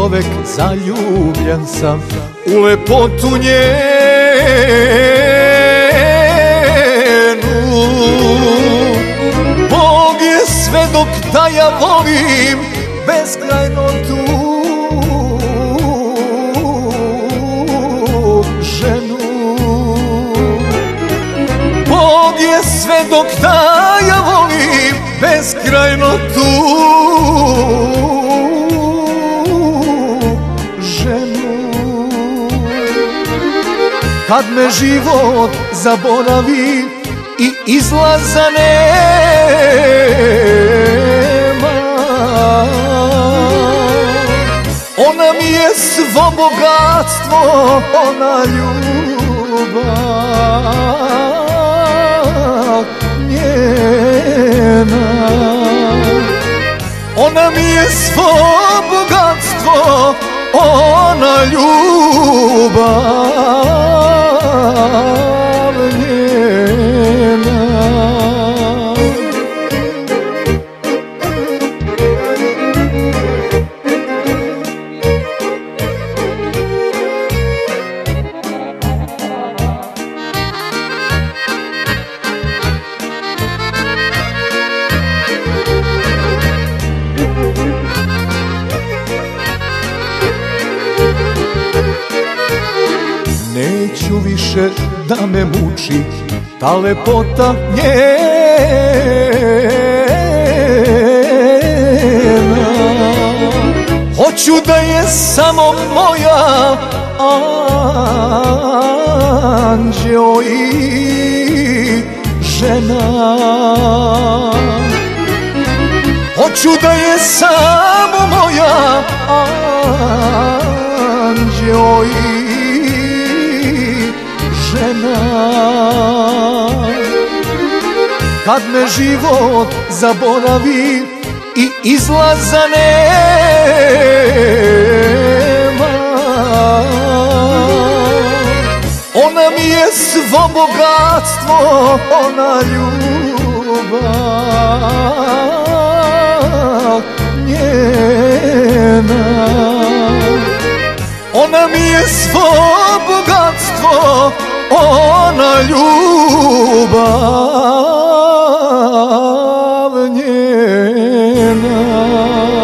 čovek, zaljubljen sam u lepotu njenu. Bog je svedok da ja volim beskrajno tu ženu. Bog je svedok da ja volim beskrajno tu ženu. Kad me život zaboravi i izlaza nema, ona mi je svo bogatstvo, ona ljubav njena. Ona mi je svo bogatstvo, ona ljubav njena. Neću više da me muči ta lepota njena. Hoću da je samo moja anđeo i žena. Hoću da je samo moja anđeo i žena. Kad me život zaboravi i izlaza nema, ona mi je svo bogatstvo, ona ljubav njena. Ona mi je svo bogatstvo, ona ljubav njena.